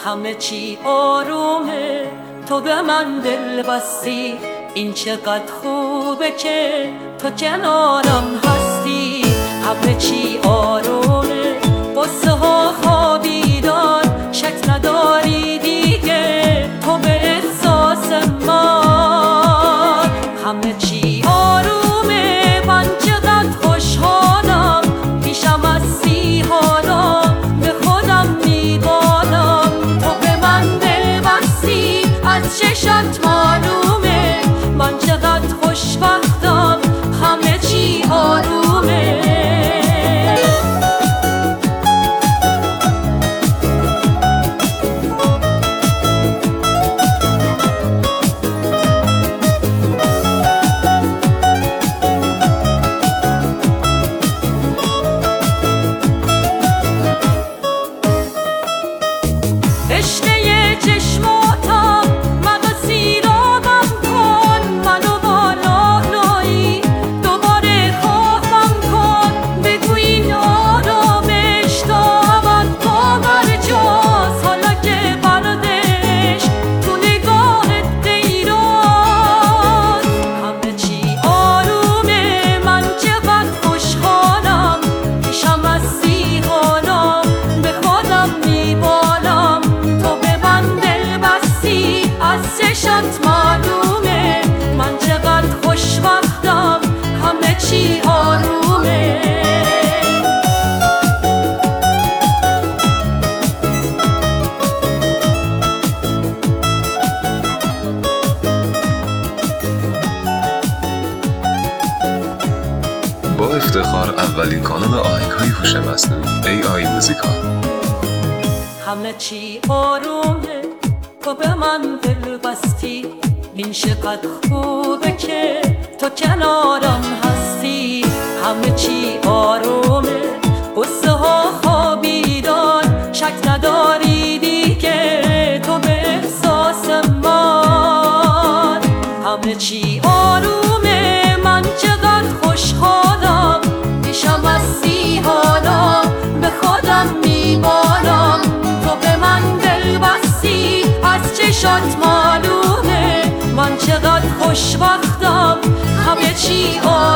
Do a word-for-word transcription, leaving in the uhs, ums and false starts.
همه چی آرومه، تو به من دل بستی. این چقدر خوبه که تو کنارم هستی. همه چی آرومه، قصه ها خوابیدن، شک نداری دیگه تو به احساس من. همه چی آرومه، من چقدر خوشحالم، پیشم هستی حالا به خودم میبالم. تو به من دل بستی، از چشات معلومه من چقدر خوشبختم. همه چی آرومه. تشنه چشماتم منو سیرابم کن، منو با لالایی دوباره خوابم کن. بگو این آرامش تا ابد باور جاست، حالا که بردش تو نگاهت دیراست. همه چی آرومه، من چقدر خوشحالم، پیشم هستی حالا به خودم میبالم. از چشات معلومه من چقدر خوشبختم. همه چی آرومه. با افتخار اولین کانال آهنگ‌های هوش مصنوعی ای آی موزیکال. همه چی آرومه، تو به من دل بستی. این چقدر خوبه که تو کنارم هستی. همه چی آرومه، قصه ها خوابیدن، شک نداری دیگه تو به احساس من. همه چی آرومه، من چقدر خوشحالم، پیشم هستی حالا به خودم میبالم. تو به من دل بستی، از چشات معلومه من چقدر خوشبختم. همه چی آرومه.